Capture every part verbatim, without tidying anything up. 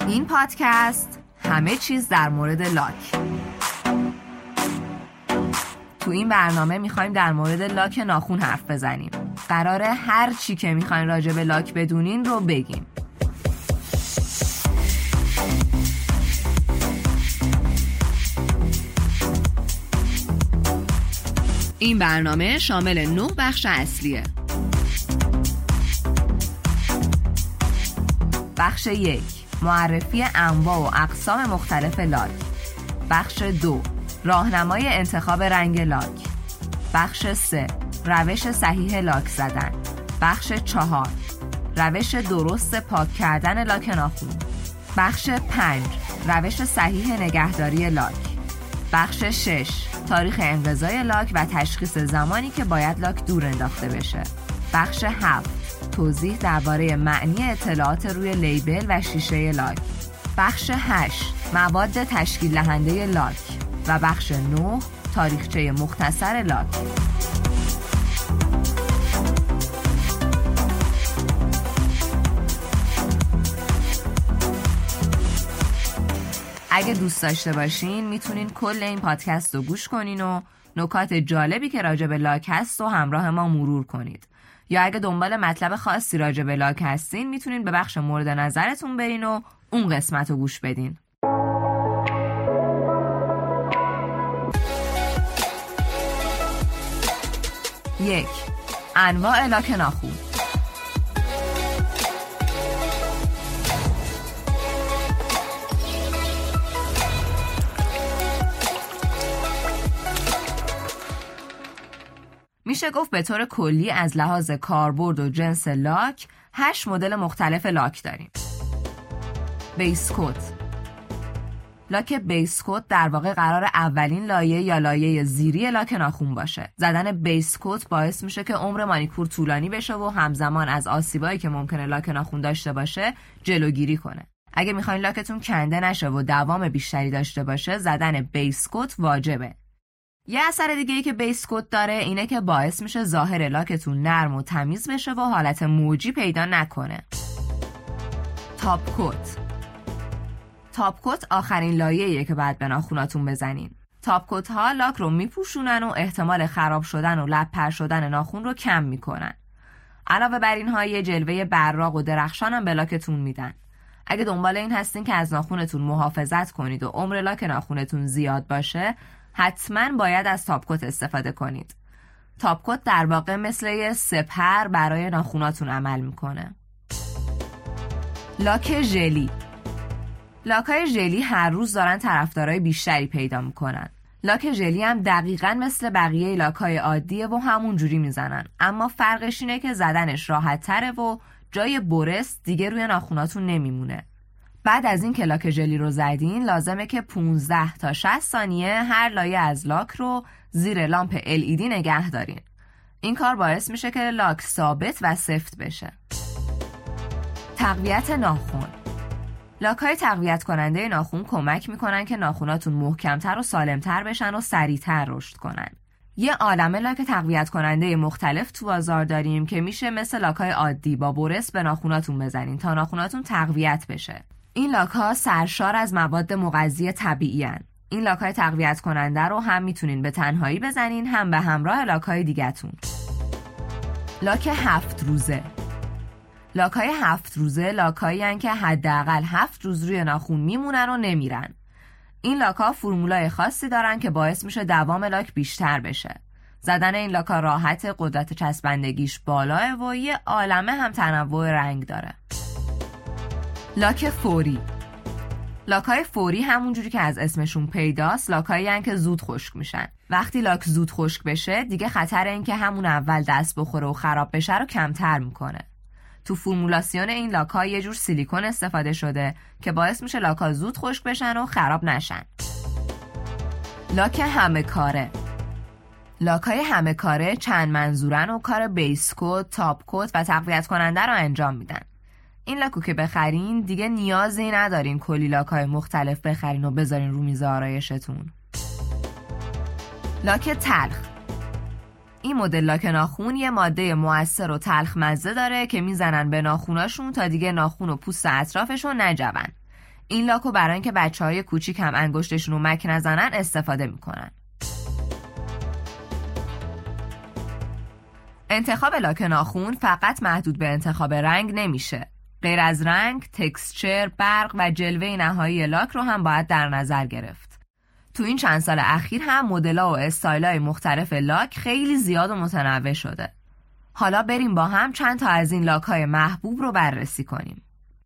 این پادکست همه چیز در مورد لاک. تو این برنامه میخوایم در مورد لاک ناخن حرف بزنیم. قراره هر چی که میخواین راجع به لاک بدونین رو بگیم. این برنامه شامل نه بخش اصلیه. بخش یک، معرفی انواع و اقسام مختلف لاک. بخش دو، راهنمای انتخاب رنگ لاک. بخش سه، روش صحیح لاک زدن. بخش چهار، روش درست پاک کردن لاک ناخن. بخش پنج، روش صحیح نگهداری لاک. بخش شش، تاریخ انقضای لاک و تشخیص زمانی که باید لاک دور انداخته بشه. بخش هفت، توضیح درباره معنی اطلاعات روی لیبل و شیشه لاک. بخش هشت، مواد تشکیل دهنده لاک. و بخش نه، تاریخچه مختصر لاک. اگه دوست داشته باشین میتونین کل این پادکست رو گوش کنین و نکات جالبی که راجع به لاک هست و همراه ما مرور کنید. یا اگه دنبال مطلب خاصی راجع به لاک هستین میتونین به بخش مورد نظرتون برین و اون قسمت رو گوش بدین. یک، انواع لاک ناخن. میشه گفت به طور کلی از لحاظ کاربرد و جنس لاک هشت مدل مختلف لاک داریم. بیس کوت. لاک بیس کوت در واقع قرار اولین لایه یا لایه زیری لاک ناخن باشه. زدن بیس کوت باعث میشه که عمر مانیکور طولانی بشه و همزمان از آسیبایی که ممکنه لاک ناخن داشته باشه جلوگیری کنه. اگه میخواین لاکتون کنده نشه و دوام بیشتری داشته باشه، زدن بیس کوت واجبه. یه اثر دیگه‌ای که بیس کوت داره اینه که باعث میشه ظاهر لاکتون نرم و تمیز بشه و حالت موجی پیدا نکنه. تاپ کوت. تاپ کوت آخرین لایه‌ایه که بعد به ناخناتون بزنین. تاپ کوت ها لاک رو میپوشونن و احتمال خراب شدن و لب پر شدن ناخن رو کم میکنن. علاوه بر اینها یه جلوه براق و درخشان هم به لاکتون میدن. اگه دنبال این هستین که از ناخنتون محافظت کنید و عمر لاک ناخنتون زیاد باشه، حتما باید از تاپ کوت استفاده کنید. تاپ کوت در واقع مثل یه سپر برای ناخناتون عمل میکنه. لاک ژلی. لاک‌های ژلی هر روز دارن طرفدارای بیشتری پیدا میکنن. لاک ژلی هم دقیقاً مثل بقیه لاک‌های عادیه و همون جوری میزنن، اما فرقش اینه که زدنش راحت تره و جای برس دیگه روی ناخناتون نمیمونه. بعد از این که لاک ژلی رو زدین لازمه که پانزده تا شصت ثانیه هر لایه از لاک رو زیر لامپ ال ای دی نگه دارین. این کار باعث میشه که لاک ثابت و سفت بشه. تقویت ناخن. لاک‌های تقویت کننده ناخن کمک میکنن که ناخناتون محکمتر و سالمتر بشن و سریعتر رشد کنن. یه عالمه لاک تقویت کننده مختلف تو بازار داریم که میشه مثل لاک‌های عادی با برس به ناخناتون بزنین تا ناخناتون تقویت بشه. این لاک‌ها سرشار از مواد مغذی طبیعی هن. این لاک‌های تقویت کننده رو هم میتونین به تنهایی بزنین هم به همراه لاک‌های دیگه‌تون. لاک هفت روزه. لاک‌های هفت روزه لاک‌هایی هن که حداقل هفت روز روی ناخن میمونن و نمیرن. این لاک‌ها فرمولای خاصی دارن که باعث میشه دوام لاک بیشتر بشه. زدن این لاک‌ها راحت، قدرت چسبندگیش بالاه و یه عالمه هم تنوع رنگ داره. لاک فوری. لاک‌های فوری همونجوری که از اسمشون پیداست لاک‌هایی هن که زود خشک میشن. وقتی لاک زود خشک بشه دیگه خطر این که همون اول دست بخوره و خراب بشه رو کمتر میکنه. تو فرمولاسیون این لاک‌ها یه جور سیلیکون استفاده شده که باعث میشه لاک‌ها زود خشک بشن و خراب نشن. لاک همه کاره. لاک‌های همه کاره چند منظورن و کار بیس کوت، تاپ کوت و تقویت کننده رو انجام میدن. این لاکو که بخرین دیگه نیازی ندارین کلی لاک‌های مختلف بخرین و بذارین رو میز آرایشتون. لاک تلخ. این مدل لاک ناخن یه ماده مؤثر و تلخ مزه داره که میزنن به ناخوناشون تا دیگه ناخون و پوست اطرافشون نجون. این لاکو برای اینکه بچه‌های کوچیک هم انگشتشون رو مک نزنن استفاده میکنن. انتخاب لاک ناخن فقط محدود به انتخاب رنگ نمیشه. غیر از رنگ، تکسچر، برق و جلوه نهایی لاک رو هم باید در نظر گرفت. تو این چند سال اخیر هم مدل‌ها و استایل‌های مختلف لاک خیلی زیاد و متنوع شده. حالا بریم با هم چند تا از این لاک‌های محبوب رو بررسی کنیم.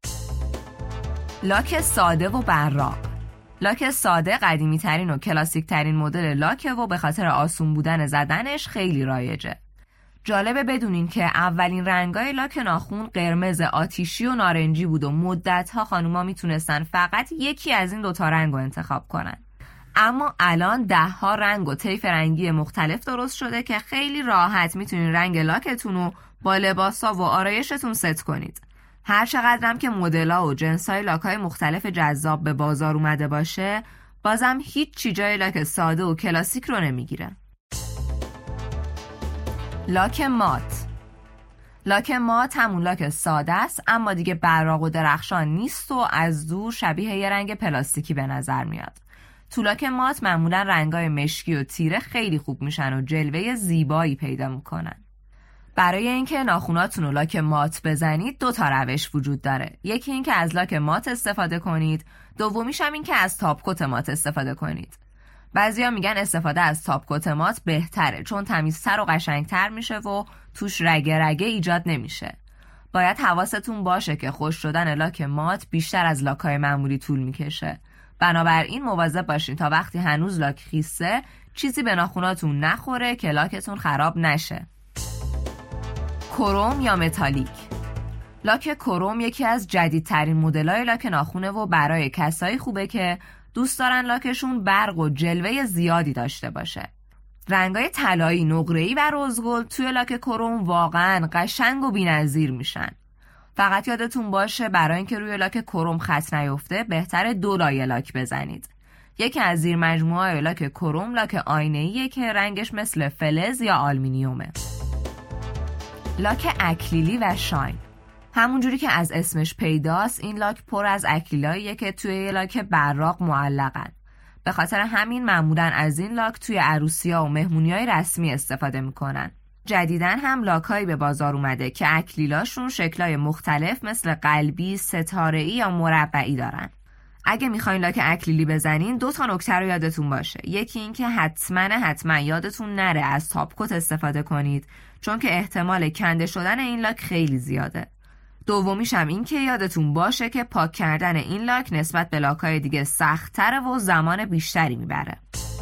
لاک ساده و براق. لاک ساده قدیمی ترین و کلاسیک ترین مدل لاکه و به خاطر آسون بودن زدنش خیلی رایجه. جالبه بدونین که اولین رنگای لاک ناخن قرمز آتیشی و نارنجی بود و مدت‌ها خانوما میتونستن فقط یکی از این دوتا رنگ رو انتخاب کنن. اما الان ده ها رنگ و طیف رنگی مختلف درست شده که خیلی راحت میتونین رنگ لاکتون رو با لباسا و آرایشتون ست کنید. هر چقدرم که مدل‌ها و جنس‌های لاک‌های مختلف جذاب به بازار اومده باشه، بازم هیچ چی جای لاک ساده و کلاسیک رو نمیگیره. لاک مات. لاک مات همون لاک ساده است اما دیگه براق و درخشان نیست و از دور شبیه یه رنگ پلاستیکی به نظر میاد. تو لاک مات معمولا رنگای مشکی و تیره خیلی خوب میشن و جلوه زیبایی پیدا میکنن. برای اینکه ناخوناتون رو لاک مات بزنید دو تا روش وجود داره. یکی این که از لاک مات استفاده کنید، دومیش هم این که از تاپ کت مات استفاده کنید. بعضیا میگن استفاده از تاپ کت مات بهتره چون تمیزتر و قشنگتر میشه و توش رگه رگه ایجاد نمیشه. باید حواستون باشه که خشک شدن لاک مات بیشتر از لاک‌های معمولی طول میکشه. بنابراین مواظب باشین تا وقتی هنوز لاک خیسه چیزی به ناخوناتون نخوره که لاکتون خراب نشه. کروم یا متالیک. لاک کروم یکی از جدیدترین مدل‌های لاک ناخونه و برای کسایی خوبه که دوست دارن لاکشون برق و جلوه زیادی داشته باشه. رنگای طلایی، نقره‌ای و رزگل توی لاک کروم واقعاً قشنگ و بی‌نظیر میشن. فقط یادتون باشه برای اینکه روی لاک کروم خط نیفته بهتره دو لایه لاک بزنید. یکی از زیر مجموعه‌های لاک کروم لاک آینه‌ایه که رنگش مثل فلز یا آلومینیومه. لاک اکلیلی و شاین. همونجوری که از اسمش پیداست این لاک پر از اکلیلاییه که توی یه لاک براق معلقن. به خاطر همین معمولاً از این لاک توی عروسی‌ها و مهمونی‌های رسمی استفاده میکنن. جدیداً هم لاک‌هایی به بازار اومده که اکلیلاشون شکل‌های مختلف مثل قلبی، ستاره‌ای یا مربعی دارن. اگه میخواین لاک اکلیلی بزنین دو تا نکته رو یادتون باشه. یکی این که حتما حتما یادتون نره از تاپ کت استفاده کنید چون که احتمال کنده شدن این لاک خیلی زیاده. دومیش هم این که یادتون باشه که پاک کردن این لاک نسبت به لاک‌های دیگه سخت‌تره و زمان بیشتری میبره.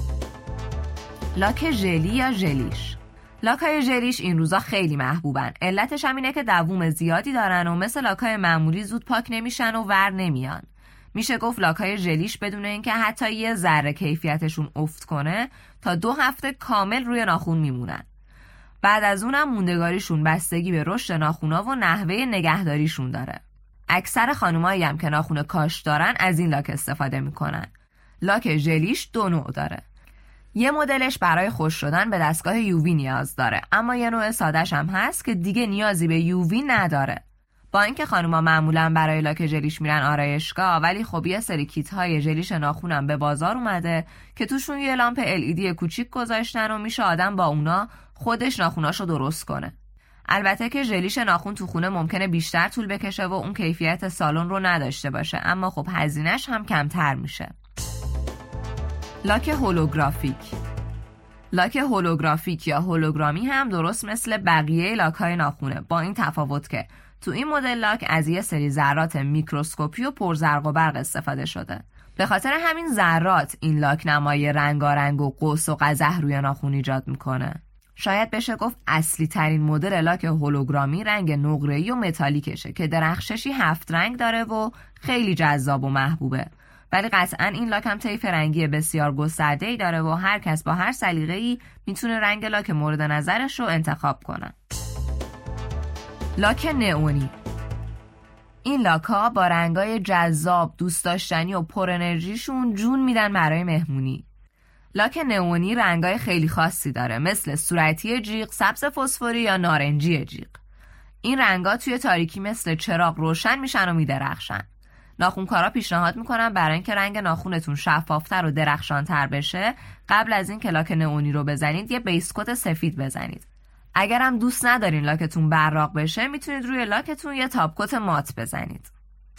لاک ژلی یا ژلیش. لاک‌های ژلیش این روزا خیلی محبوبن. علتش هم اینه که دووم زیادی دارن و مثل لاک‌های معمولی زود پاک نمیشن و ور نمیان. میشه گفت لاک‌های ژلیش بدون اینکه حتی یه ذره کیفیتشون افت کنه تا دو هفته کامل روی ناخن میمونن. بعد از اونم موندگاریشون بستگی به رشد ناخونا و نحوه نگهداریشون داره. اکثر خانمایی هم که ناخون کاش دارن از این لاک استفاده میکنن. لاک ژلیش دو نوع داره. یه مدلش برای خشک شدن به دستگاه یووی نیاز داره، اما یه نوع ساده‌ش هم هست که دیگه نیازی به یووی نداره. با اینکه خانوما معمولاً برای لاک ژلیش میرن آرایشگاه، ولی خب یه سری کیت‌های ژلیش ناخونم به بازار اومده که توشون یه لامپ ال ای دی کوچیک گذاشتن و میشه آدم با اونا خودش ناخوناشو درست کنه. البته که ژلیش ناخون تو خونه ممکنه بیشتر طول بکشه و اون کیفیت سالن رو نداشته باشه، اما خب هزینه‌اش هم کمتر میشه. لاک هولوگرافیک. لاک هولوگرافیک یا هولوگرامی هم درست مثل بقیه لاک‌های ناخونه، با این تفاوت که تو این مدل لاک از یه سری ذرات میکروسکوپی و پرزرق و برق استفاده شده. به خاطر همین ذرات این لاک نمای رنگارنگ و قوس و قزح روی ناخن ایجاد میکنه. شاید بشه گفت اصلی ترین مدل لاک هولوگرامی رنگ نقره‌ای و متالیکشه که درخششی هفت رنگ داره و خیلی جذاب و محبوبه. ولی قطعاً این لاک هم طیف رنگی بسیار گسترده‌ای داره و هر کس با هر سلیقه‌ای میتونه رنگ لاک مورد نظرش رو انتخاب کنه. لاک نئونی. این لاک‌ها با رنگای جذاب، دوست داشتنی و پر انرژیشون جون میدن برای مهمونی. لاک نئونی رنگای خیلی خاصی داره، مثل صورتی جیغ، سبز فسفوری یا نارنجی جیغ. این رنگا توی تاریکی مثل چراغ روشن میشن و میدرخشن. ناخنکارا پیشنهاد میکنن برای اینکه رنگ ناخونتون شفافتر و درخشانتر بشه، قبل از این که لاک نئونی رو بزنید یه بیس کت سفید بزنید. اگر هم دوست ندارین لاکتون براق بشه، میتونید روی لاکتون یه تاپ کت مات بزنید.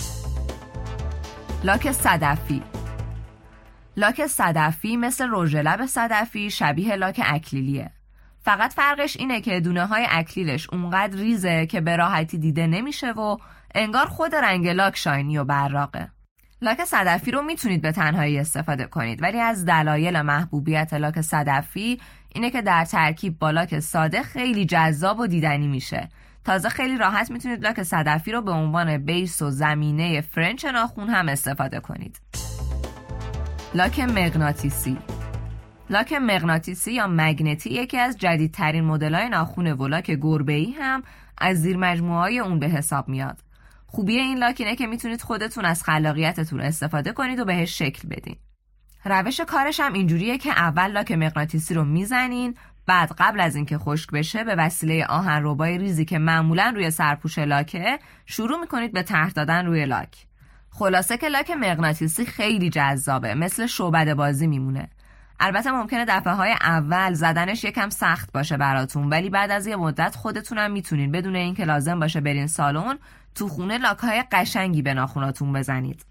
لاک صدفی. لاک صدفی مثل رژ لب صدفی شبیه لاک اکلیلیه. فقط فرقش اینه که دونه های اکلیلش اونقدر ریزه که به راحتی دیده نمیشه و انگار خود رنگ لاک شاینی و براقه. لاک صدفی رو میتونید به تنهایی استفاده کنید، ولی از دلایل محبوبیت لاک صدفی اینه که در ترکیب با لاک ساده خیلی جذاب و دیدنی میشه. تازه خیلی راحت میتونید لاک صدفی رو به عنوان بیس و زمینه فرنچ ناخن هم استفاده کنید. لاک مغناطیسی. لاک مغناطیسی یا مگنتی یکی از جدیدترین مدل‌های ناخن و لاک گربه‌ای هم از زیر مجموعه‌های اون به حساب میاد. خوبی این لاک اینه که میتونید خودتون از خلاقیتتون استفاده کنید و بهش شکل بدین. روش کارش هم اینجوریه که اول لاک مغناطیسی رو میزنین، بعد قبل از اینکه خشک بشه به وسیله آهنربای ریزی که معمولاً روی سرپوش لاکه شروع میکنید به طرح دادن روی لاک. خلاصه که لاک مغناطیسی خیلی جذابه، مثل شعبده بازی میمونه. البته ممکنه دفعه های اول زدنش یکم سخت باشه براتون، ولی بعد از یه مدت خودتونم میتونین بدون اینکه لازم باشه برین سالن تو خونه لاک های قشنگی به ناخوناتون بزنید.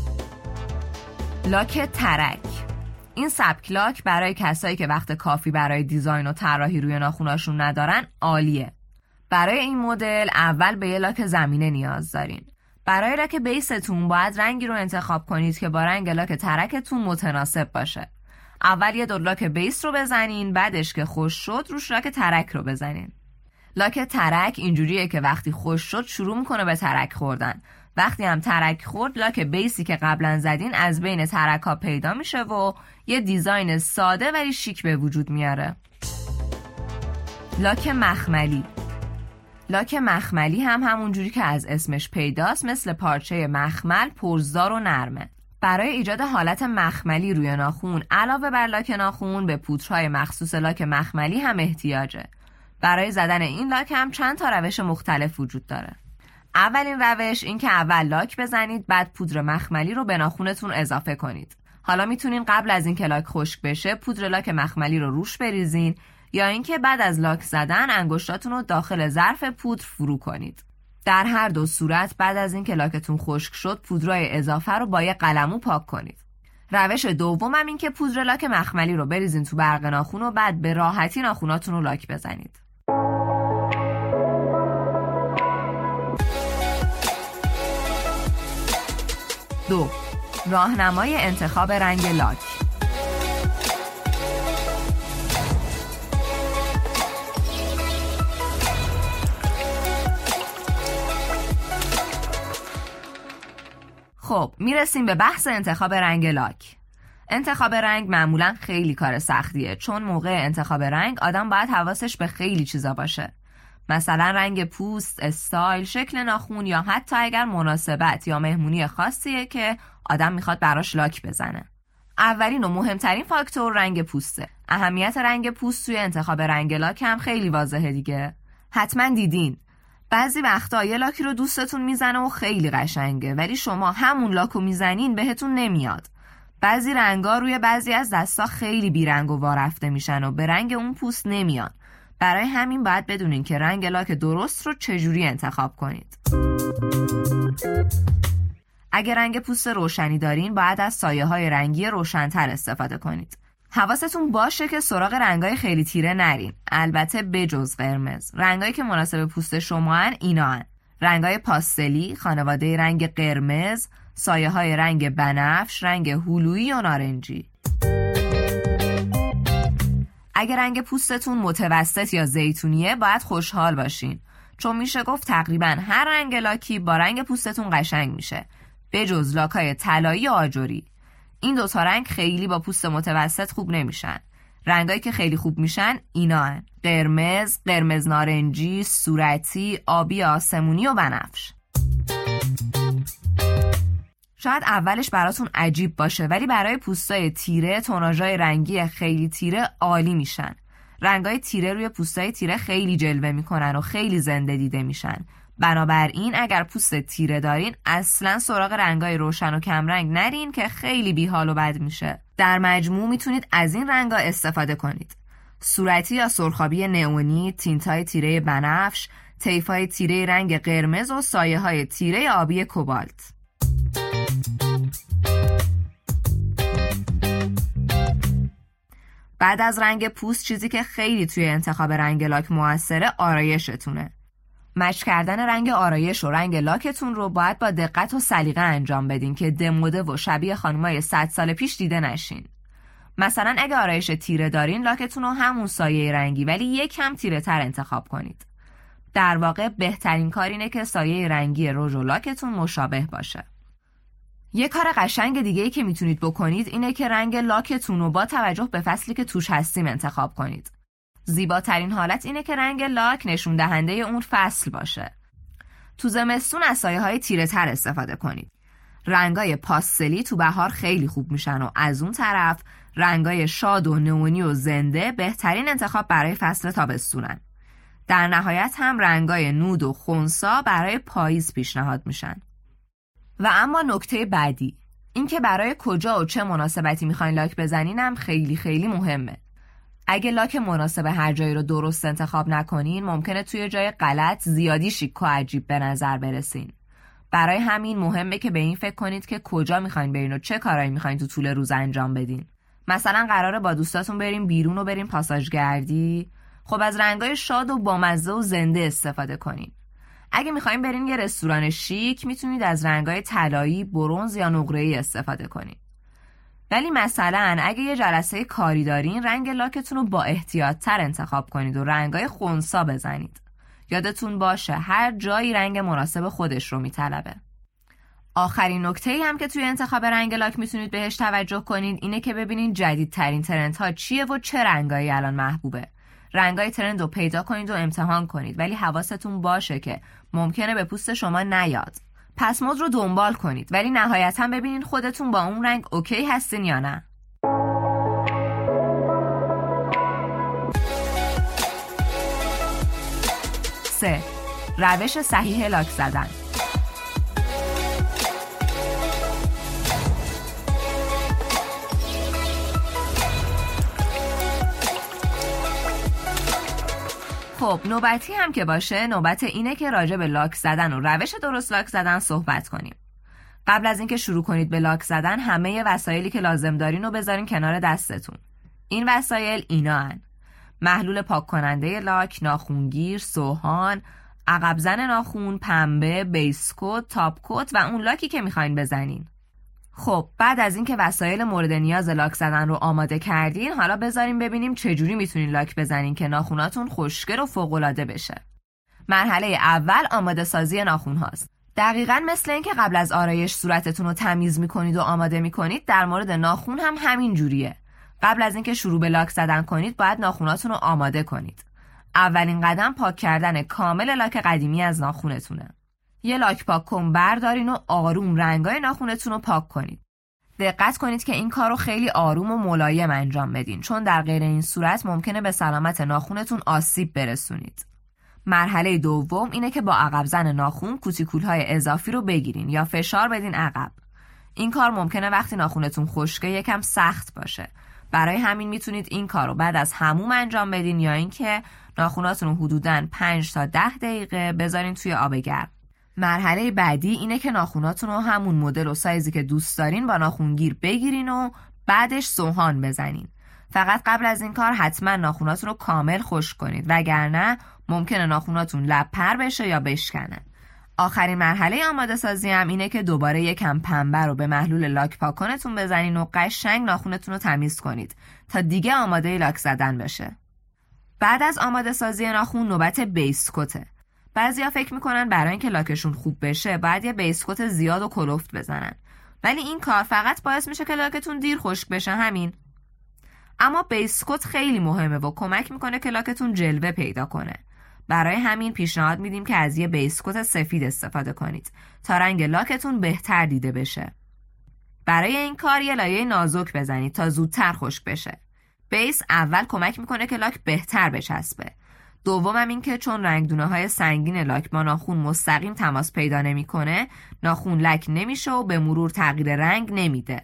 لاک ترک. این سبک لاک برای کسایی که وقت کافی برای دیزاین و طراحی روی ناخوناشون ندارن عالیه. برای این مدل اول به یه لاک زمینه نیاز دارین. برای لاک بیستون باید رنگی رو انتخاب کنید که با رنگ لاک ترکتون متناسب باشه. اول یه دور لاک بیس رو بزنین، بعدش که خشک شد روش لاک ترک رو بزنین. لاک ترک اینجوریه که وقتی خشک شد شروع میکنه به ترک خوردن. وقتی هم ترک خورد، لاک بیسی که قبلا زدین از بین ترک ها پیدا میشه و یه دیزاین ساده ولی شیک به وجود میاره. لاک مخملی. لاک مخملی هم همونجوری که از اسمش پیداست مثل پارچه مخمل پرزدار و نرمه. برای ایجاد حالت مخملی روی ناخون علاوه بر لاک ناخون به پودرهای مخصوص لاک مخملی هم احتیاجه. برای زدن این لاک هم چند تا روش مختلف وجود داره. اولین روش این که اول لاک بزنید، بعد پودر مخملی رو به ناخونتون اضافه کنید. حالا میتونین قبل از این که لاک خشک بشه پودر لاک مخملی رو روش بریزین، یا اینکه بعد از لاک زدن انگشتاتون رو داخل ظرف پودر فرو کنید. در هر دو صورت بعد از این که لاکتون خشک شد پودرای اضافه رو با یه قلمو پاک کنید. روش دوم هم این که پودر لاک مخملی رو بریزین تو برق ناخون و بعد به راحتی ناخوناتون رو لاک بزنید. دو. راهنمای انتخاب رنگ لاک. خب میرسیم به بحث انتخاب رنگ لاک. انتخاب رنگ معمولا خیلی کار سختیه، چون موقع انتخاب رنگ آدم باید حواسش به خیلی چیزا باشه. مثلا رنگ پوست، استایل، شکل ناخون یا حتی اگر مناسبت یا مهمونی خاصیه که آدم میخواد براش لاک بزنه. اولین و مهمترین فاکتور رنگ پوسته. اهمیت رنگ پوست توی انتخاب رنگ لاک هم خیلی واضحه دیگه. حتما دیدین بعضی وقتا یه لاکی رو دوستتون میزنه و خیلی قشنگه، ولی شما همون لاکو میزنین بهتون نمیاد. بعضی رنگا روی بعضی از دستا خیلی بیرنگ و وارفته میشن و به رنگ اون پوست نمیان. برای همین باید بدونین که رنگ لاک درست رو چجوری انتخاب کنید. اگر رنگ پوست روشنی دارین باید از سایه‌های رنگی روشن‌تر استفاده کنید. حواستون باشه که سراغ رنگای خیلی تیره نرین، البته بجز قرمز. رنگایی که مناسب پوست شما هن اینا هن: رنگای پاستلی، خانواده رنگ قرمز، سایه‌های رنگ بنفش، رنگ هلویی و نارنجی. اگر رنگ پوستتون متوسط یا زیتونیه باید خوشحال باشین، چون میشه گفت تقریبا هر رنگ لاکی با رنگ پوستتون قشنگ میشه، بجز لاکای طلایی و آجری. این دوتا رنگ خیلی با پوست متوسط خوب نمیشن. رنگایی که خیلی خوب میشن اینا هن: قرمز، قرمز نارنجی، صورتی، آبی آسمونی و بنفش. شاید اولش براتون عجیب باشه، ولی برای پوستای تیره توناژهای رنگی خیلی تیره عالی میشن. رنگای تیره روی پوستای تیره خیلی جلوه میکنن و خیلی زنده دیده میشن. بنابراین اگر پوست تیره دارین اصلا سراغ رنگای روشن و کمرنگ نرین که خیلی بیحال و بد میشه. در مجموع میتونید از این رنگا استفاده کنید: صورتی یا سرخابی نئونی، تینتای تیره بنفش، طیفای تیره رنگ قرمز و سایه های تیره آبی کوبالت. بعد از رنگ پوست چیزی که خیلی توی انتخاب رنگ لاک موثره آرایشتونه. مچ کردن رنگ آرایش و رنگ لاکتون رو باید با دقت و سلیقه انجام بدین که دموده و شبیه خانمای صد سال پیش دیده نشین. مثلا اگه آرایش تیره دارین، لاکتون رو همون سایه رنگی ولی یک کم تیره تر انتخاب کنید. در واقع بهترین کار اینه که سایه رنگی رژ و لاکتون مشابه باشه. یه کار قشنگ دیگه‌ای که میتونید بکنید اینه که رنگ لاکتون رو با توجه به فصلی که توش هستیم انتخاب کنید. زیباترین حالت اینه که رنگ لاک نشون دهنده اون فصل باشه. تو زمستون از سایه‌های تیره تر استفاده کنید. رنگای پاستلی تو بهار خیلی خوب میشن و از اون طرف رنگای شاد و نئونی و زنده بهترین انتخاب برای فصل تابستونن. در نهایت هم رنگای نود و خنثی برای پاییز پیشنهاد میشن. و اما نکته بعدی، این که برای کجا و چه مناسبتی میخواین لاک بزنین هم خیلی خیلی مهمه. اگه لاک مناسب هر جایی رو درست انتخاب نکنین، ممکنه توی جای غلط زیادی شیک و عجیب به نظر برسین. برای همین مهمه که به این فکر کنید که کجا میخواین برین و چه کارایی میخواین تو طول روز انجام بدین. مثلا قراره با دوستاتون بریم بیرون و بریم پاساژگردی، خب از رنگای شاد و بامزه و زنده استفاده کنین. اگه میخواین برین یه رستوران شیک، میتونید از رنگای طلایی، برنز یا نقره‌ای استفاده کنین. ولی مثلا اگه یه جلسه کاری دارین، رنگ لاکتون رو با احتیاط تر انتخاب کنید و رنگای خنثی بزنید. یادتون باشه هر جایی رنگ مناسب خودش رو میطلبه. آخرین نکته‌ای هم که توی انتخاب رنگ لاک میتونید بهش توجه کنید اینه که ببینید جدیدترین ترندها چیه و چه رنگایی الان محبوبه. رنگای ترند رو پیدا کنید و امتحان کنید، ولی حواستون باشه که ممکنه به پوست شما نیاد. پس مد رو دنبال کنید، ولی نهایتاً ببینید خودتون با اون رنگ اوکی هستین یا نه. سه. روش صحیح لاک زدن. خب نوبتی هم که باشه، نوبت اینه که راجع به لاک زدن و روش درست لاک زدن صحبت کنیم. قبل از اینکه شروع کنید به لاک زدن، همه وسایلی که لازم دارین رو بذارین کنار دستتون. این وسایل اینا هن: محلول پاک کننده لاک، ناخونگیر، سوهان، عقب زن ناخون، پنبه، بیس کوت، تاپ کوت و اون لاکی که میخواین بزنین. خب بعد از اینکه وسایل مورد نیاز لاک زدن رو آماده کردین، حالا بذاریم ببینیم چجوری میتونین لاک بزنین که ناخوناتون خوشگل و فوق‌العاده بشه. مرحله اول آماده سازی ناخون هاست. دقیقاً مثل اینکه قبل از آرایش صورتتون رو تمیز میکنید و آماده میکنید، در مورد ناخون هم همین جوریه. قبل از اینکه شروع به لاک زدن کنید، باید ناخوناتون رو آماده کنید. اولین قدم پاک کردن کامل لاک قدیمی از ناخونتونه. یه لاک پاک کن بردارین و آروم رنگای ناخونتون رو پاک کنید. دقت کنید که این کار رو خیلی آروم و ملایم انجام بدین، چون در غیر این صورت ممکنه به سلامت ناخونتون آسیب برسونید. مرحله دوم اینه که با عقب زن ناخون کوتیکول‌های اضافی رو بگیرین یا فشار بدین عقب. این کار ممکنه وقتی ناخونتون خشکه یکم سخت باشه. برای همین میتونید این کار رو بعد از حموم انجام بدین یا اینکه ناخوناتون رو حدوداً پنج تا ده دقیقه بذارین توی آب گرم. مرحله بعدی اینه که ناخوناتون رو همون مدل و سایزی که دوست دارین با ناخونگیر بگیرین و بعدش سوهان بزنین. فقط قبل از این کار حتما ناخوناتون رو کامل خشک کنید، وگرنه ممکنه ناخوناتون لپ‌پر بشه یا بشکنه. آخرین مرحله آماده سازی هم اینه که دوباره یکم پنبه رو به محلول لاک پاکونتون بزنین و قشنگ ناخونتون رو تمیز کنید تا دیگه آماده لاک زدن بشه. بعد از آماده سازی ناخون نوبت بیس کوته. بعضیا فکر میکنن برای اینکه لاکشون خوب بشه باید یه بیس کوت زیاد و کلفت بزنن، ولی این کار فقط باعث میشه که لاکتون دیر خشک بشه. همین. اما بیس کوت خیلی مهمه و کمک میکنه که لاکتون جلوه پیدا کنه. برای همین پیشنهاد میدیم که از یه بیس کوت سفید استفاده کنید تا رنگ لاکتون بهتر دیده بشه. برای این کار یه لایه نازک بزنید تا زودتر خشک بشه. بیس اول کمک میکنه که لاک بهتر بچسبه. دومم این که چون رنگدونه های سنگین لاک با ناخن مستقیم تماس پیدا نمیکنه، ناخن لک نمیشه و به مرور تغییر رنگ نمیده.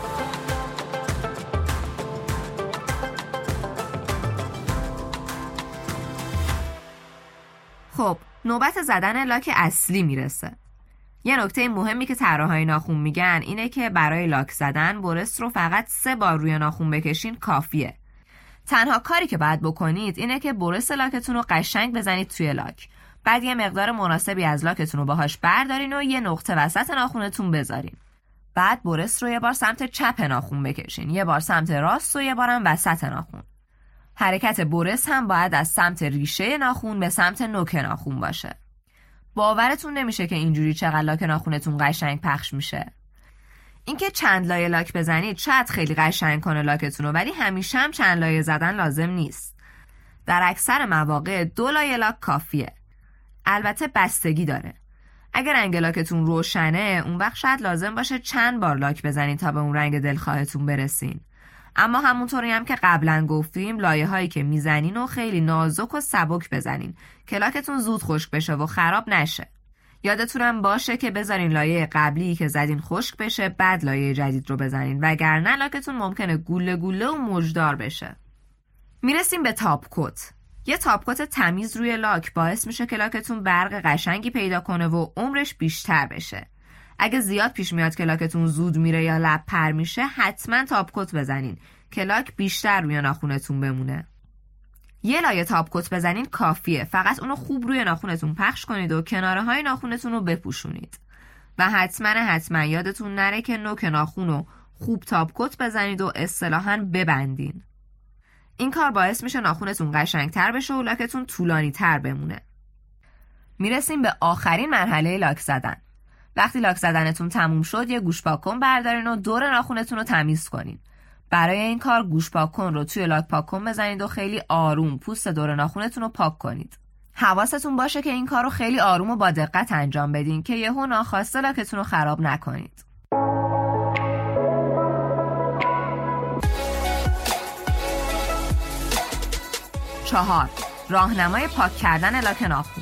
خب نوبت زدن لاک اصلی میرسه. یه نکته مهمی که طراحای ناخن میگن اینه که برای لاک زدن برس رو فقط سه بار روی ناخن بکشین کافیه. تنها کاری که باید بکنید اینه که برس لاکتون رو قشنگ بزنید توی لاک. بعد یه مقدار مناسبی از لاکتون رو باهاش بردارین و یه نقطه وسط ناخنتون بذارین. بعد برس رو یه بار سمت چپ ناخن بکشین، یه بار سمت راست و یه بارم وسط ناخن. حرکت برس هم باید از سمت ریشه ناخن به سمت نوک ناخن باشه. باورتون نمیشه که اینجوری چقدر لاک ناخنتون قشنگ پخش میشه. اینکه چند لایه لاک بزنید شاید خیلی قشنگ کنه لاکتون رو، ولی همیشه هم چند لایه زدن لازم نیست. در اکثر مواقع دو لایه لاک کافیه. البته بستگی داره. اگر رنگ لاکتون روشنه، اون وقت شاید لازم باشه چند بار لاک بزنید تا به اون رنگ دلخواهتون برسین. اما همونطوری هم که قبلا گفتیم، لایه هایی که میزنین و خیلی نازک و سبک بزنین که لاکتون زود خشک بشه و خراب نشه. یادتونم باشه که بذارین لایه قبلی که زدین خشک بشه، بعد لایه جدید رو بزنین، وگرنه لاکتون ممکنه گوله گوله و موجدار بشه. میرسیم به تاپ کت. یه تاپ کت تمیز روی لاک باعث میشه که لاکتون برق قشنگی پیدا کنه و عمرش بیشتر بشه. اگه زیاد پیش میاد که لاکتون زود میره یا لب پر میشه، حتما تاپ کت بزنین که لاک بیشتر روی ناخنتون بمونه. یه لایه تاپ کت بزنین کافیه، فقط اونو خوب روی ناخنتون پخش کنید و کناره های ناخنتون رو بپوشونید. و حتما حتما یادتون نره که نوک ناخن رو خوب تاپ کت بزنید و اصطلاحاً ببندین. این کار باعث میشه ناخنتون قشنگتر بشه و لاکتون طولانی تر بمونه. میرسیم به آخرین مرحله لاک زدن. وقتی لاک زدنتون تموم شد، یه گوش پاک کن بردارین و دور ناخنتون رو تمیز کنین. برای این کار گوش پاک کن رو توی لاک پاک کن بزنید و خیلی آروم پوست دور ناخنتون رو پاک کنید. حواستون باشه که این کار رو خیلی آروم و با دقت انجام بدین که یهو ناخواسته لاکتون رو خراب نکنید. چهار. راهنمای پاک کردن لاک ناخن.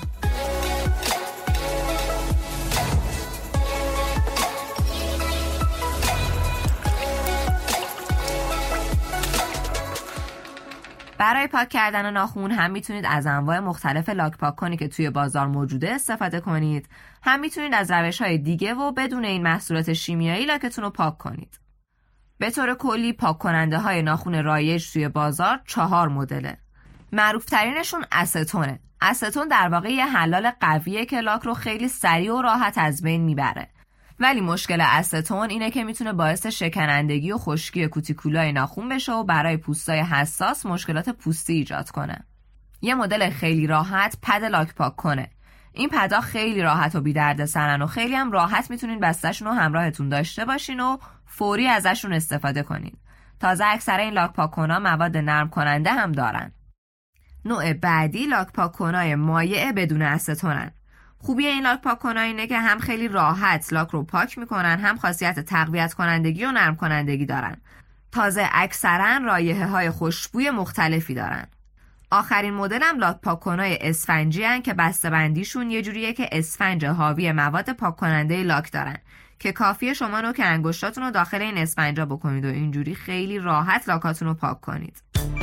برای پاک کردن ناخن هم میتونید از انواع مختلف لاک پاک کنی که توی بازار موجوده استفاده کنید، هم میتونید از روش‌های دیگه و بدون این محصولات شیمیایی لاکتون رو پاک کنید. به طور کلی پاک کننده های ناخن رایج توی بازار چهار مدله. معروف ترینشون استونه. استون در واقع یه حلال قویه که لاک رو خیلی سریع و راحت از بین میبره. ولی مشکل استون اینه که میتونه باعث شکنندگی و خشکی کوتیکولای ناخن بشه و برای پوستای حساس مشکلات پوستی ایجاد کنه. یه مدل خیلی راحت پد لاک پاک کنه. این پدا خیلی راحت و بی درد سرن و خیلی هم راحت میتونین بسته‌شون رو همراهتون داشته باشین و فوری ازشون استفاده کنین. تازه اکثر این لاک پاک کن‌ها مواد نرم کننده هم دارن. نوع بعدی لاک پاک کنای مایع بدون استونن. خوبی این لاک پاک کنای اینه که هم خیلی راحت لاک رو پاک میکنن، هم خاصیت تقویت کنندگی و نرم کنندگی دارن. تازه اکثرا رایحه های خوشبوی مختلفی دارن. آخرین مدل هم لاک پاک کنای اسفنجی هن که بسته‌بندیشون یه جوریه که اسفنج حاوی مواد پاک کننده لاک دارن که کافیه شما نوک انگشتاتون رو داخل این اسفنجا بکنید و اینجوری خیلی راحت لاکاتون رو پاک کنید.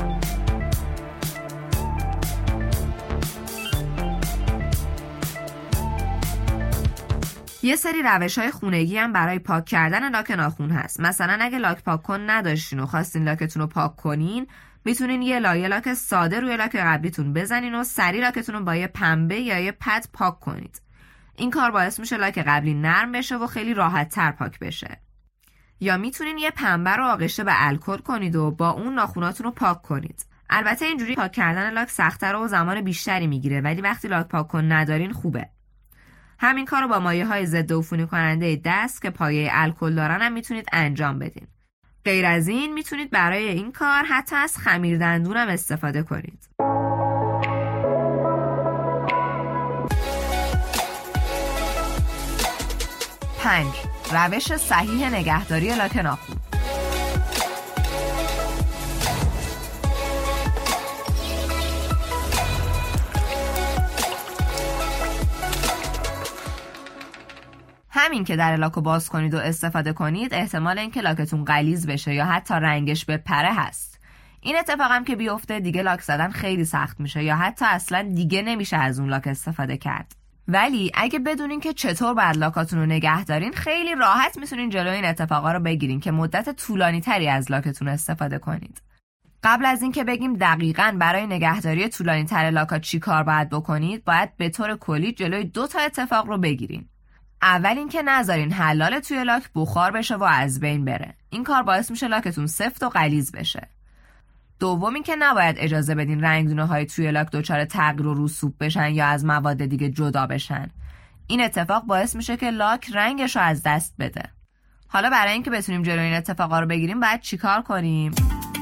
یه سری روش‌های خونگی هم برای پاک کردن لاک ناخن هست. مثلا اگه لاک پاک کن نداشتین و خواستین لاکتون رو پاک کنین، میتونین یه لایه لاک ساده روی لاک قبلیتون بزنین و سریع لاکتون رو با یه پنبه یا یه پد پاک کنید. این کار باعث میشه لاک قبلی نرم بشه و خیلی راحت تر پاک بشه. یا میتونین یه پنبه رو آغشته به الکل کنید و با اون ناخناتون رو پاک کنید. البته اینجوری پاک کردن لاک سخت‌تر و زمان بیشتری میگیره، ولی وقتی لاک پاک کن ندارین خوبه. همین کار رو با مایع‌های ضد عفونی کننده دست که پایه الکل دارن هم میتونید انجام بدین. غیر از این میتونید برای این کار حتی از خمیر دندون هم استفاده کنید. پنج. روش صحیح نگهداری لاک ناخن. همین که در لاکو باز کنید و استفاده کنید احتمال اینکه لاکتون غلیظ بشه یا حتی رنگش بپره هست. این اتفاق هم که بیفته دیگه لاک زدن خیلی سخت میشه یا حتی اصلا دیگه نمیشه از اون لاک استفاده کرد. ولی اگه بدونین که چطور باید لاکاتون رو نگه دارین خیلی راحت میتونین جلوی این اتفاقا رو بگیرین که مدت طولانی تری از لاکتون استفاده کنید. قبل از اینکه بگیم دقیقاً برای نگهداری طولانی تر لاکا چی کار باید بکنید، باید به طور کلی جلوی دو تا اتفاق رو بگیرین. اول اینکه نذارین حلال توی لاک بخار بشه و از بین بره. این کار باعث میشه لاکتون سفت و غلیظ بشه. دوم اینکه نباید اجازه بدین رنگدونه‌های توی لاک دچار تغییر و رسوب بشن یا از مواد دیگه جدا بشن. این اتفاق باعث میشه که لاک رنگش رو از دست بده. حالا برای اینکه بتونیم جلوی این اتفاقا رو بگیریم باید چیکار کنیم؟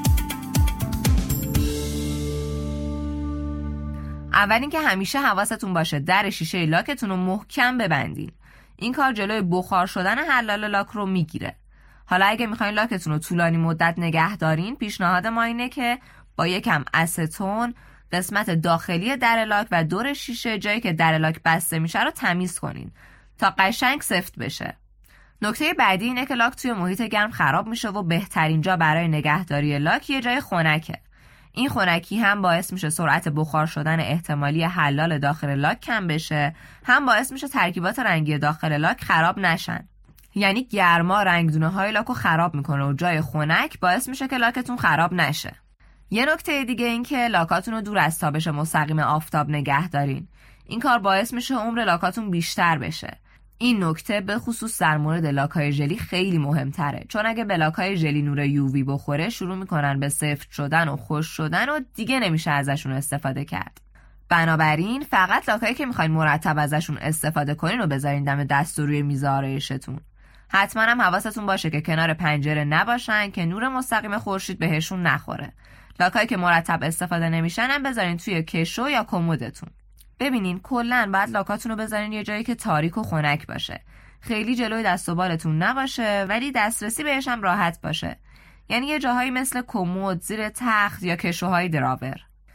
اول اینکه همیشه حواستون باشه در شیشه لاکتون رو محکم ببندین. این کار جلوی بخار شدن حلال لاک رو میگیره. حالا اگه میخواین لاکتون رو طولانی مدت نگه دارین، پیشنهاد ما اینه که با یکم استون قسمت داخلی در لاک و دور شیشه جایی که در لاک بسته میشه رو تمیز کنین تا قشنگ سفت بشه. نکته بعدی اینه که لاک توی محیط گرم خراب میشه و بهترین جا برای نگهداری لاک یه جای خنکه. این خنکی هم باعث میشه سرعت بخار شدن احتمالی حلال داخل لاک کم بشه، هم باعث میشه ترکیبات رنگی داخل لاک خراب نشن. یعنی گرما رنگدونه های لاکو خراب میکنه و جای خنک باعث میشه که لاکتون خراب نشه. یه نکته دیگه این که لاکاتون رو دور از تابش مستقیم آفتاب نگه دارین. این کار باعث میشه عمر لاکاتون بیشتر بشه. این نکته به خصوص در مورد لاک‌های ژلی خیلی مهمتره، چون اگه به لاک‌های ژلی نور یووی بخوره شروع میکنن به سفت شدن و خشک شدن و دیگه نمیشه ازشون استفاده کرد. بنابراین فقط لاکایی که میخواین مرتب ازشون استفاده کنین رو بذارین دم دست و روی میز آرایشتون. حتما هم حواستون باشه که کنار پنجره نباشن که نور مستقیم خورشید بهشون نخوره. لاکایی که مرتب استفاده نمیشن هم بذارین توی کشو یا کمدتون. ببینین کلاً بعد لاکاتون رو بذارین یه جایی که تاریک و خنک باشه. خیلی جلوی دست و بالتون نباشه ولی دسترسی بهش هم راحت باشه. یعنی یه جاهایی مثل کمد، زیر تخت یا کشوهای دراور.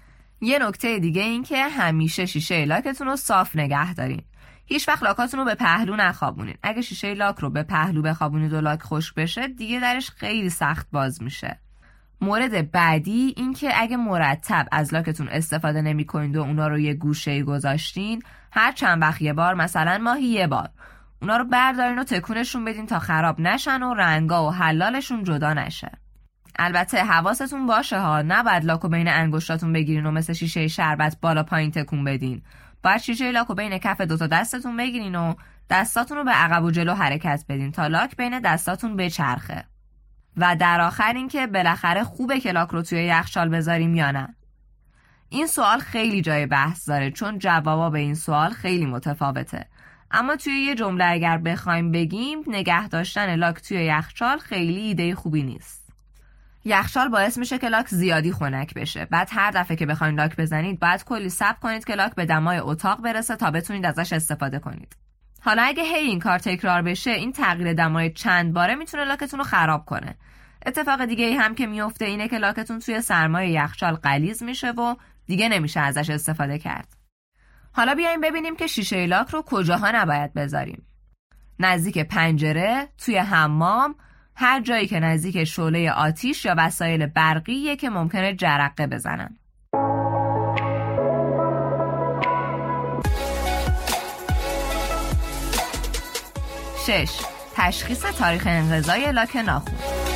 یه نکته دیگه این که همیشه شیشه لاکتون رو صاف نگه دارین. هیچ وقت لاکاتون رو به پهلو نخوابونین. اگه شیشه لاک رو به پهلو بخوابونید و لاک خشک بشه دیگه درش خیلی سخت باز میشه. مورد بعدی این که اگه مرتب از لاکتون استفاده نمی کنید و اونا رو یه گوشه‌ای گذاشتین، هر چند وقت یه بار، مثلا ماهی یه بار، اونا رو بردارین و تکونشون بدین تا خراب نشن و رنگا و حلالشون جدا نشه. البته حواستون باشه ها، نباید لاکو بین انگشتاتون بگیرین و مثل شیشه شربت بالا پایین تکون بدین. باید شیشه لاکو بین کف دوتا دستتون بگیرین و دستاتون رو به عقب و جلو حرکت بدین تا لاک بین دستاتون بچرخه. و در آخر این که بالاخره خوبه که لاک رو توی یخچال بذاریم یا نه؟ این سوال خیلی جای بحث داره چون جوابا به این سوال خیلی متفاوته. اما توی یه جمله اگر بخوایم بگیم نگه داشتن لاک توی یخچال خیلی ایده خوبی نیست. یخچال باعث میشه که لاک زیادی خنک بشه. بعد هر دفعه که بخواید لاک بزنید باید کلی صبر کنید که لاک به دمای اتاق برسه تا بتونید ازش استفاده کنید. حالا اگه هی این کار تکرار بشه، این تغییر دمای چند باره میتونه لاکتون رو خراب کنه. اتفاق دیگه ای هم که میفته اینه که لاکتون توی سرمای یخچال غلیظ میشه و دیگه نمیشه ازش استفاده کرد. حالا بیایم ببینیم که شیشه لاک رو کجاها نباید بذاریم. نزدیک پنجره، توی حمام، هر جایی که نزدیک شعله آتیش یا وسایل برقیه که ممکنه جرقه بزنن. شش. تشخیص تاریخ انقضای لاک ناخن.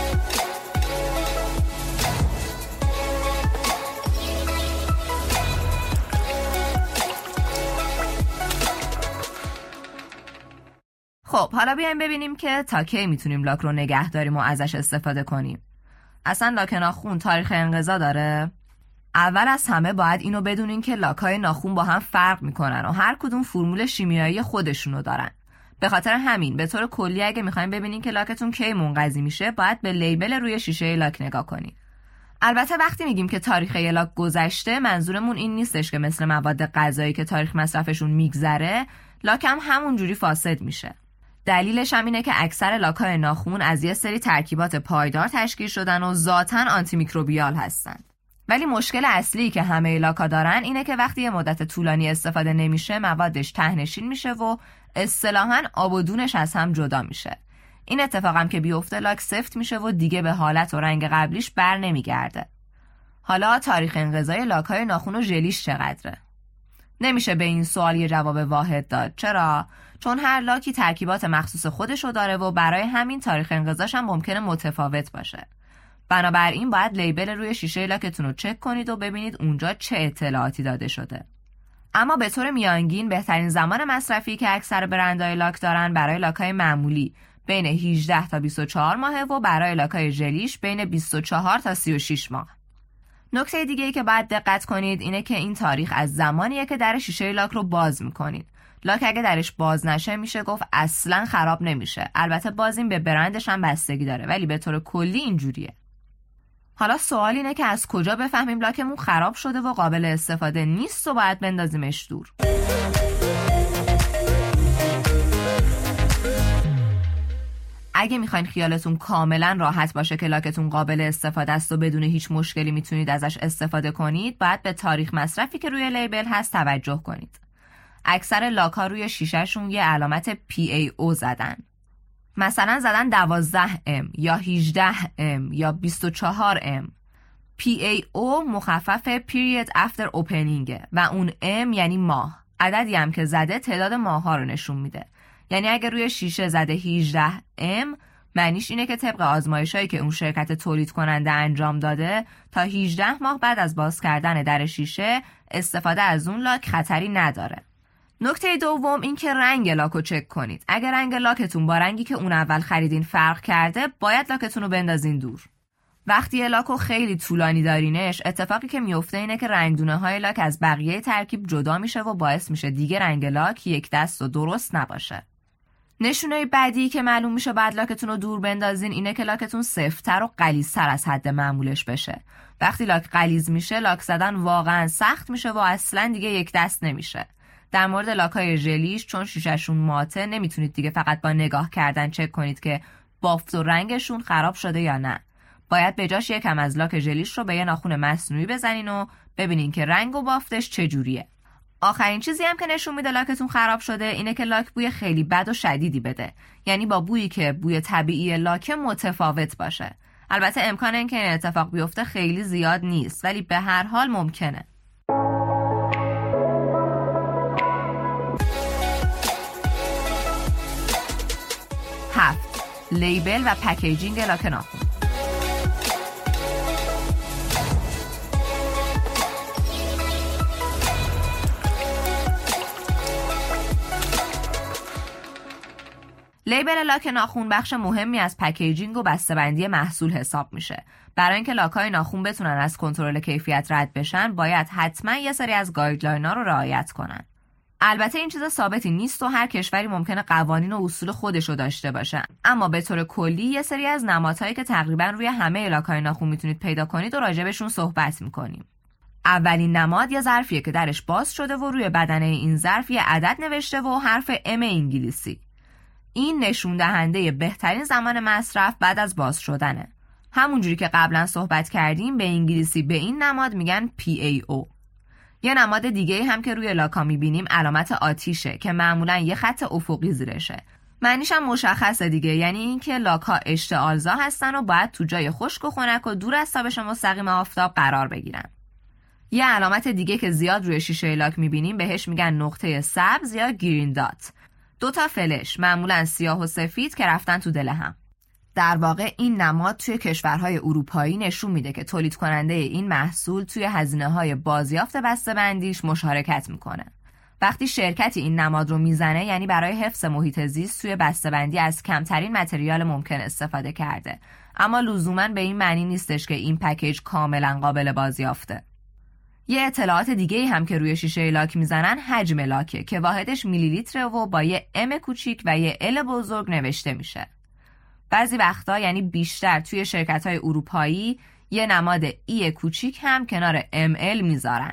خب حالا بیایم ببینیم که تا کی میتونیم لاک رو نگه داریم و ازش استفاده کنیم. اصلا لاک ناخن تاریخ انقضا داره؟ اول از همه باید اینو بدونین که لاک‌های ناخن با هم فرق میکنن و هر کدوم فرمول شیمیایی خودشونو دارن. به خاطر همین به طور کلی اگه میخواین ببینین که لاکتون کی منقضی میشه باید به لیبل روی شیشه لاک نگاه کنین. البته وقتی میگیم که تاریخ لاک گذشته منظورمون این نیستش که مثل مواد غذایی که تاریخ مصرفشون میگذره لاک هم همونجوری فاسد میشه. دلیلش هم اینه که اکثر لاک‌های ناخن از یه سری ترکیبات پایدار تشکیل شدن و ذاتاً آنتی میکروبیال هستن. ولی مشکل اصلی که همه لاک‌ها دارن اینه که وقتی یه مدت طولانی استفاده نمیشه موادش ته‌نشین میشه و اصطلاحاً آب و دونش از هم جدا میشه. این اتفاقم که بیفته لاک سفت میشه و دیگه به حالت و رنگ قبلیش بر نمیگرده. حالا تاریخ انقضای لاک‌های ناخن و ژلیش چقدره؟ نمیشه به این سوال یه جواب واحد داد. چرا؟ چون هر لاکی ترکیبات مخصوص خودشو داره و برای همین تاریخ انقضاش هم ممکنه متفاوت باشه. بنابراین باید لیبل روی شیشه لاکتون رو چک کنید و ببینید اونجا چه اطلاعاتی داده شده. اما به طور میانگین بهترین زمان مصرفی که اکثر برندهای لاک دارن برای لاک‌های معمولی بین هجده تا بیست و چهار ماهه و برای لاک‌های ژلیش بین بیست و چهار تا سی و شش ماه. نکته دیگه‌ای که باید دقت کنید اینه که این تاریخ از زمانیه که در شیشه لاک رو باز می‌کنید. لاک اگه درش باز نشه میشه گفت اصلاً خراب نمیشه. البته باز این به برندش هم بستگی داره، ولی به طور کلی اینجوریه. حالا سوال اینه که از کجا بفهمیم لاکمون خراب شده و قابل استفاده نیست و باید بندازیمش دور؟ اگه میخواین خیالتون کاملا راحت باشه که لاکتون قابل استفاده است و بدون هیچ مشکلی میتونید ازش استفاده کنید، باید به تاریخ مصرفی که روی لیبل هست توجه کنید. اکثر لاک ها روی شیشهشون یه علامت پی ای او زدن. مثلا زدن دوازده ام یا هجده ام یا بیست و چهار ام. پی ای او مخفف Period After Opening و اون M یعنی ماه. عددی هم که زده تعداد ماه ها رو نشون میده. یعنی اگر روی شیشه زده هجده ام، معنیش اینه که طبق آزمایشایی که اون شرکت تولید کننده انجام داده تا هجده ماه بعد از باز کردن در شیشه استفاده از اون لاک خطری نداره. نکته دوم این که رنگ لاک رو چک کنید. اگر رنگ لاکتون با رنگی که اون اول خریدین فرق کرده، باید لاکتون رو بندازین دور. وقتی یه لاک رو خیلی طولانی دارینش، اتفاقی که میفته اینه که رنگدونه های لاک از بقیه ترکیب جدا میشه و باعث میشه دیگه رنگ لاک یک دست و درست نباشه. نشونه بعدی که معلوم میشه بعد لاکتون رو دور بندازین اینه که لاکتون سفت‌تر و غلیظتر از حد معمولش بشه. وقتی لاک غلیظ میشه، لاک زدن واقعا سخت میشه و اصلا دیگه یک دست نمیشه. در مورد لاک‌های ژلیش چون شیشه‌شون ماته نمیتونید دیگه فقط با نگاه کردن چک کنید که بافت و رنگشون خراب شده یا نه. باید به جاش یکم از لاک ژلیش رو به یه ناخن مصنوعی بزنین و ببینین که رنگ و بافتش چجوریه. آخرین چیزی هم که نشون میده لاکتون خراب شده اینه که لاک بوی خیلی بد و شدیدی بده. یعنی با بویی که بوی طبیعی لاک متفاوت باشه. البته امکان این که این اتفاق بیفته خیلی زیاد نیست، ولی به هر حال ممکنه. هفت. لیبل و پکیجینگ لاک ناخن. لیبل لاک ناخن بخش مهمی از پکیجینگ و بسته‌بندی محصول حساب میشه. برای اینکه لاک‌های ناخن بتونن از کنترل کیفیت رد بشن، باید حتما یه سری از گایدلاین‌ها رو رعایت کنن. البته این چیز ثابتی نیست و هر کشوری ممکنه قوانین و اصول خودشو داشته باشه، اما به طور کلی یه سری از نمادهایی که تقریبا روی همه لاک‌های ناخن میتونید پیدا کنید و راجبشون صحبت میکنیم. اولین نماد یه ظرفیه که درش باز شده و روی بدنه این ظرف یه عدد نوشته و حرف ام انگلیسی. این نشون دهنده بهترین زمان مصرف بعد از باز شدنه. همونجوری که قبلا صحبت کردیم به انگلیسی به این نماد میگن پی ای او. یه نماد دیگه هم که روی لاکا میبینیم علامت آتیشه که معمولا یه خط افقی زیرشه. معنیش هم مشخصه دیگه، یعنی این که لاک‌ها اشتعالزا هستن و باید تو جای خشک و خنک و دور از تابش مستقیم آفتاب قرار بگیرن. یه علامت دیگه که زیاد روی شیشه لاک میبینیم بهش میگن نقطه سبز یا گرین دات. دو تا فلش معمولا سیاه و سفید که رفتن تو دل هم. در واقع این نماد توی کشورهای اروپایی نشون میده که تولید کننده این محصول توی هزینه‌های بازیافت بسته‌بندیش مشارکت میکنه. وقتی شرکتی این نماد رو میزنه یعنی برای حفظ محیط زیست توی بسته‌بندی از کمترین متریال ممکن استفاده کرده. اما لزوماً به این معنی نیستش که این پکیج کاملا قابل بازیافته. یه اطلاعات دیگه هم که روی شیشه لاک میزنن حجم لاکه که واحدش میلی لیتره و با یه ام کوچیک و یه ال بزرگ نوشته میشه. بعضی وقتا یعنی بیشتر توی شرکت‌های اروپایی یه نماد ای کوچیک هم کنار ام ال میذارن.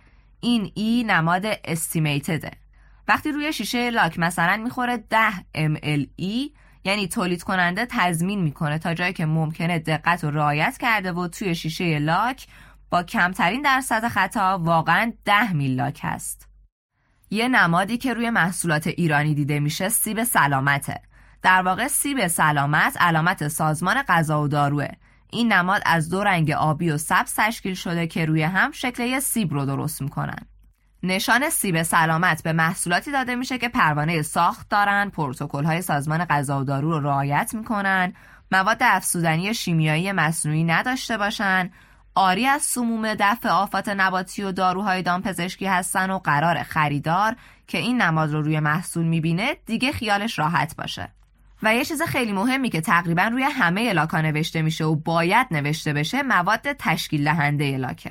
این ای نماد استیمیتده. وقتی روی شیشه لاک مثلا میخوره ده ام ال ای یعنی تولید کننده تضمین میکنه تا جایی که ممکنه دقت و رعایت کرده و توی شیشه لاک با کمترین درصد خطا واقعاً ده میل لاک هست. یه نمادی که روی محصولات ایرانی دیده میشه سیب سلامته. در واقع سیب سلامت علامت سازمان غذا و داروه. این نماد از دو رنگ آبی و سبز تشکیل شده که روی هم شکل یه سیب رو درست میکنن. نشان سیب سلامت به محصولاتی داده میشه که پروانه ساخت دارن، پروتکل‌های سازمان غذا و دارو رو رعایت میکنن، مواد افزودنی شیمیایی مصنوعی نداشته باشن، عاری از سموم، دفع آفات نباتی و داروهای دامپزشکی هستن و قرار خریدار که این نماد رو روی محصول میبینه دیگه خیالش راحت باشه. و یه چیز خیلی مهمی که تقریبا روی همه لاک‌ها نوشته میشه و باید نوشته بشه مواد تشکیل دهنده لاکه.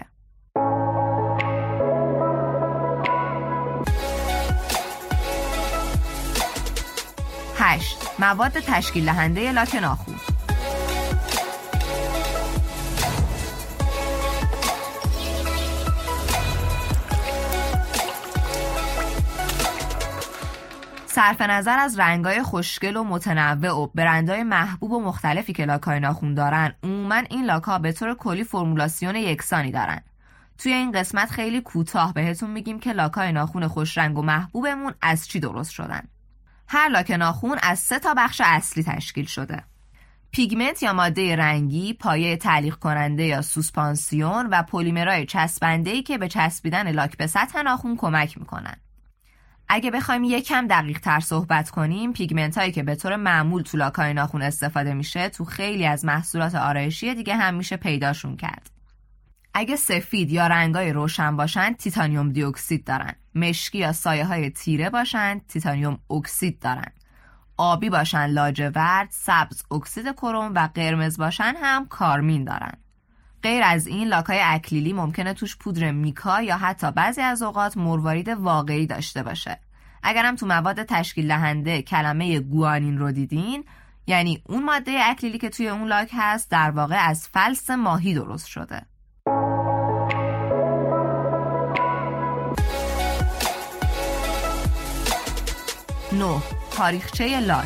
هشت. مواد تشکیل دهنده لاک ناخن. صرف نظر از رنگای خوشگل و متنوع و برندهای محبوب و مختلفی که لاک‌های ناخن دارن، عموماً این لاک‌ها به طور کلی فرمولاسیون یکسانی دارن. توی این قسمت خیلی کوتاه بهتون میگیم که لاک‌های ناخن خوش رنگ و محبوبمون از چی درست شدن. هر لاک ناخن از سه تا بخش اصلی تشکیل شده: پیگمنت یا ماده رنگی، پایه تعلیق کننده یا سوسپانسیون و پلیمرهای چسبنده‌ای که به چسبیدن لاک به سطح ناخن کمک میکنن. اگه بخوایم یکم دقیق تر صحبت کنیم، پیگمنت هایی که به طور معمول تو لاک‌های ناخن استفاده میشه تو خیلی از محصولات آرایشی دیگه هم میشه پیداشون کرد. اگه سفید یا رنگای روشن باشن، تیتانیوم دی اکسید دارن. مشکی یا سایه های تیره باشن، تیتانیوم اکسید دارن. آبی باشن، لاجورد، سبز اکسید کروم و قرمز باشن هم کارمین دارن. غیر از این لاک‌های اکلیلی ممکنه توش پودر میکا یا حتی بعضی از اوقات مروارید واقعی داشته باشه. اگرم تو مواد تشکیل دهنده کلمه گوانین رو دیدین، یعنی اون ماده اکلیلی که توی اون لاک هست در واقع از فلس ماهی درست شده. نه. تاریخچه لاک.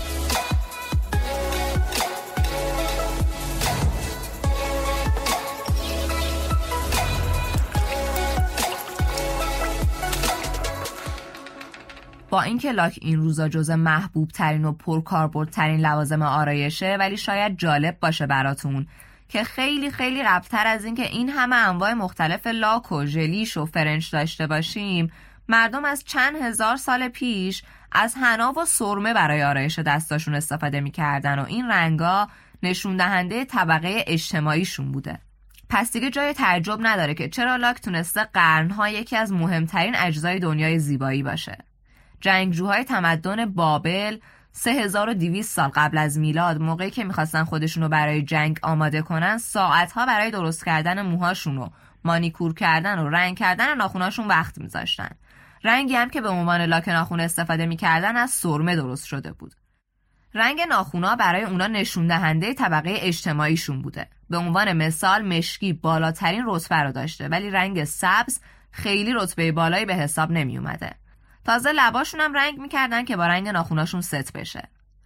با اینکه لاک این روزا جزء محبوب ترین و پرکاربرد ترین لوازم آرایشه، ولی شاید جالب باشه براتون که خیلی خیلی قبل‌تر از این که این همه انواع مختلف لاک و ژلیش و فرنچ داشته باشیم، مردم از چند هزار سال پیش از حنا و سرمه برای آرایش دستاشون استفاده می‌کردن و این رنگا نشون دهنده طبقه اجتماعیشون بوده. پس دیگه جای تعجب نداره که چرا لاک تونسته قرن‌ها یکی از مهمترین اجزای دنیای زیبایی باشه. جنگجوهای تمدن بابل سه هزار و دویست سال قبل از میلاد، موقعی که میخواستن خودشونو برای جنگ آماده کنن، ساعتها برای درست کردن موهاشونو، مانیکور کردن و رنگ کردن ناخوناشون وقت میذاشتن. رنگی هم که به عنوان لاک ناخن استفاده میکردن از سرمه درست شده بود. رنگ ناخونا برای اونا نشون دهنده طبقه اجتماعیشون بوده. به عنوان مثال مشکی بالاترین رتبه رو داشته، ولی رنگ سبز خیلی رتبه بالایی به حساب نمی اومده. تازه لباشون هم رنگ میکردن که با رنگ ناخوناشون ست بشه.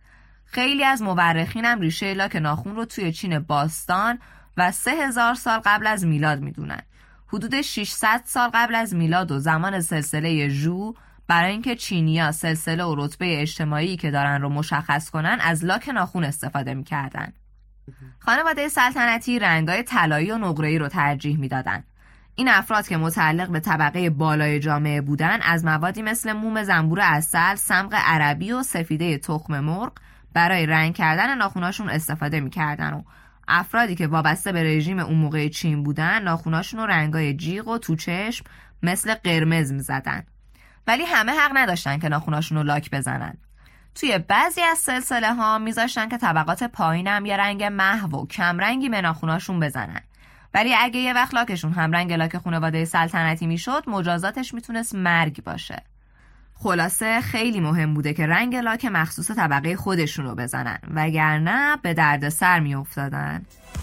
خیلی از مورخین هم ریشه لاک ناخن رو توی چین باستان و سه هزار سال قبل از میلاد میدونن. حدود ششصد سال قبل از میلاد و زمان سلسله ژو، برای اینکه چینی‌ها سلسله و رتبه اجتماعی که دارن رو مشخص کنن، از لاک ناخن استفاده میکردن. خانواده سلطنتی رنگای طلایی و نقره‌ای رو ترجیح میدادن. این افراد که متعلق به طبقه بالای جامعه بودن، از موادی مثل موم زنبور عسل، صمغ عربی و سفیده تخم مرغ برای رنگ کردن ناخوناشون استفاده میکردن و افرادی که وابسته به رژیم اون موقع چین بودن، ناخوناشون رو رنگای جیغ و تو چشم مثل قرمز میزدن. ولی همه حق نداشتن که ناخوناشون رو لاک بزنن. توی بعضی از سلسله ها میذاشتن که طبقات پایینم یه رنگ محو و کم رنگی به ناخوناشون بزنن. ولی اگه یه وقت لاکشون هم رنگ لاک خانواده سلطنتی میشد، مجازاتش میتونست مرگ باشه. خلاصه خیلی مهم بوده که رنگ لاک مخصوص طبقه خودشون رو بزنن، وگرنه به درد سر میافتادن.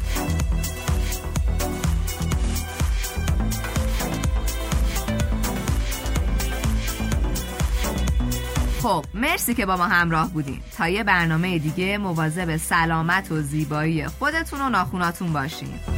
خب مرسی که با ما همراه بودین. تا یه برنامه دیگه مواظب سلامت و زیبایی خودتون و ناخوناتون باشین.